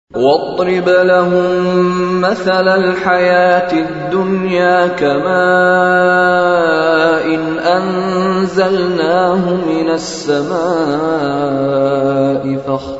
واضرب لهم مثل الحياة الدنيا كماء أنزلناه من السماء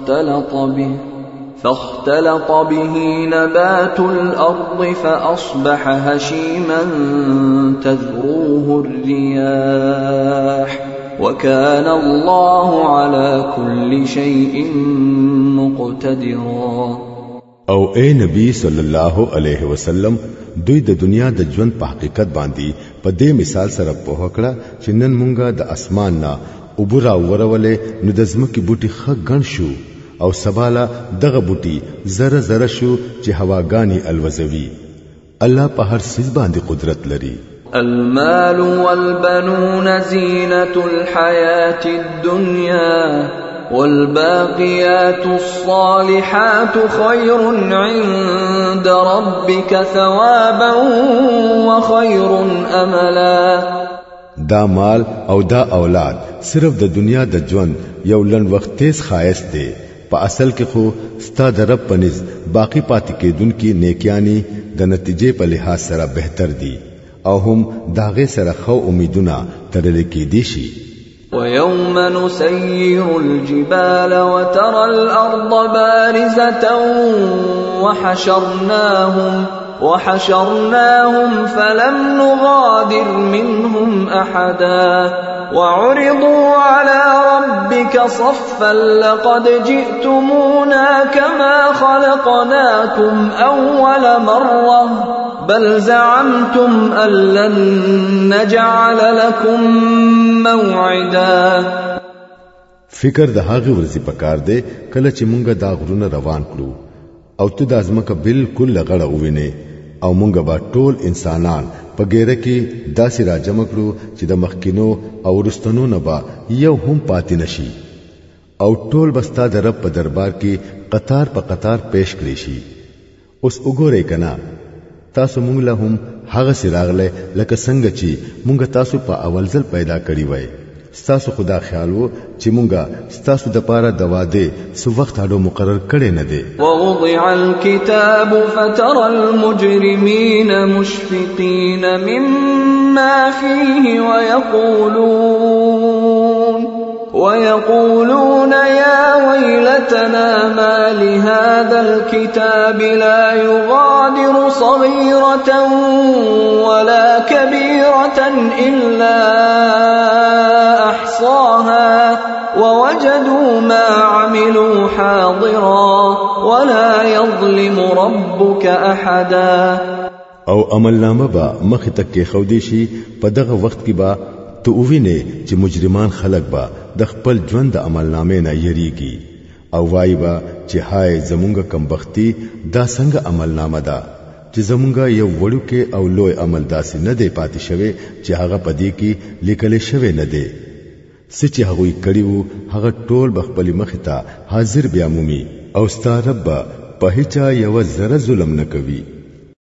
فاختلط به نبات الأرض فأصبح هشيما تذروه الرياح وكان الله على كل شيء مقتدرا. او اے نبی صلی الله علیه وسلم دوی د دنیا د ژوند په حقیقت باندې په دې مثال سره په هکړه چې نن مونږه د اسمان نه وبرا ورولې نو د زمکه بوټي خ غن شو او سباله دغه بوټي زره زره شو چې هواګانی الوزوي. الله په هر څه باندې قدرت لري. المال والبنون زينة الحياة الدنيا والباقيات الصالحات خير عند ربك ثوابا وخير املا. دا مال او دا اولاد صرف د دنیا د ژوند یو لن وخت تیز خایس دی، په اصل کې خو ستا د رب پنځ باقی پاتې کېدونکې نیکیانی د نتیجې په لحاظ سره بهتر دي او هم داغه سره خو امیدونه ترلې کې دي شي. ويوم نسير الجبال وترى الأرض بارزة وحشرناهم فلم نغادر منهم أحدا وعرضوا على ربك صفا لقد جئتمونا كما خلقناكم أول مرة بل زعمتم أن لن نجعل لكم موعدا. فکر د هغه ورځې پکار دی کله چې مونږه دا غرونه روان کړو او ته د ازمکه بالکل لغړه ووینې او مونږه با ټول انسانان په ګیره کې داسې راجمع کړو چې د مخکینو او ورستنو نه با یو هم پاتې نشي او ټول بستا د رب په دربار کې قطار په قطار پیش کړی شي. اوس وګورئ کنا تاسو مونږ له هم هغه سراغله لکه څنګه چې مونږ تاسو په اول ځل پیدا کړی وای. ستاسو خدا خیال وو چې مونږه ستاسو د پاره د واده سو وخت اډو مقرر کړي نه دي. ووضع الكتاب فترى المجرمين مشفقين مما فيه ويقولون يا ويلتنا ما لهذا الكتاب لا يغادر صغيرة ولا كبيرة إلا أحصاها ووجدوا ما عملوا حاضرا ولا يظلم ربك أحدا. او عمل نامه با مخ تک کې خودي شي په دغه وخت کې با تو ویني چې مجرمان خلق با د خپل ژوند د عمل نامې نه یریږي او وایي با چې هاي زمونږه کمبختی دا څنګه عمل نامه ده چې زمونږه یو وړو کې او لوی عمل داسې نه دی پاتې شوی چې هغه پدې کې لیکل شوی نه دی. سچې هغه کړیو هغه ټول بخپل مخ ته حاضر بیا مومي او ستاره په هیڅ یو ذره ظلم نه کوي.